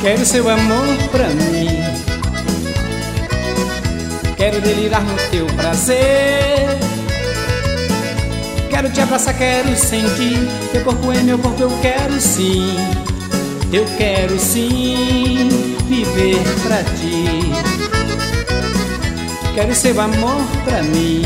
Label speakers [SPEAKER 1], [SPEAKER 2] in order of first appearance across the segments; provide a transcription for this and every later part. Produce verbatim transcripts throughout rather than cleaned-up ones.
[SPEAKER 1] Quero seu amor pra mim, quero delirar no teu prazer. Quero te abraçar, quero sentir teu corpo em meu corpo, eu quero sim. Eu quero sim viver pra ti. Quero seu amor pra mim,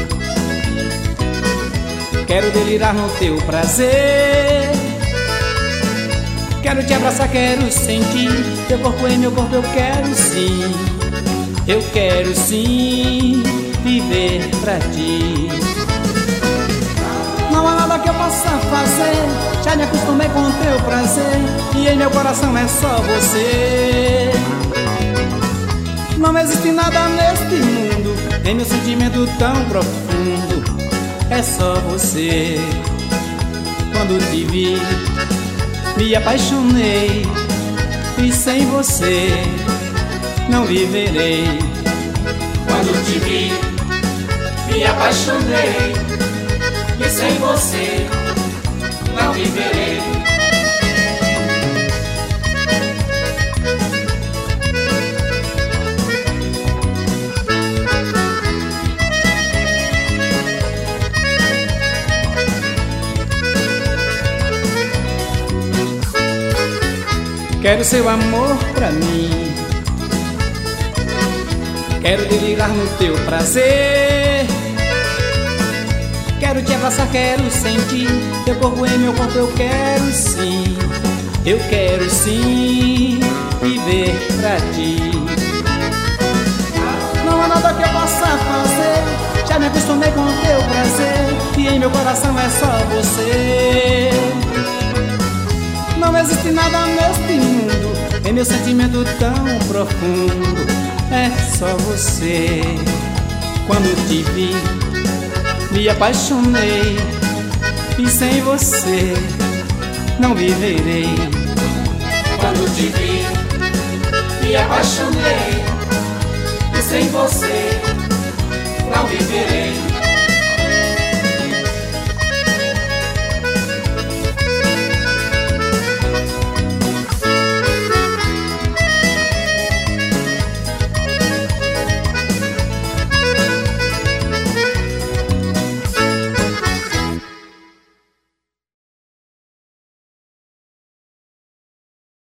[SPEAKER 1] quero delirar no teu prazer. Quero te abraçar, quero sentir teu corpo em meu corpo, eu quero sim. Eu quero sim viver pra ti. Não há nada que eu possa fazer, já me acostumei com o teu prazer, e em meu coração é só você. Não existe nada neste mundo, em meu sentimento tão profundo, é só você. Quando te vi, me apaixonei, e sem você não viverei.
[SPEAKER 2] Quando te vi, me apaixonei, e sem você não viverei.
[SPEAKER 1] Quero seu amor pra mim, quero delirar no teu prazer. Quero te abraçar, quero sentir teu corpo em meu corpo, eu quero sim. Eu quero sim viver pra ti. Não há nada que eu possa fazer, já me acostumei com o teu prazer, e em meu coração é só você. Não existe nada neste mundo, em meu sentimento tão profundo, é só você. Quando te vi, me apaixonei, e sem você não viverei.
[SPEAKER 2] Quando te vi, me apaixonei, e sem você não viverei.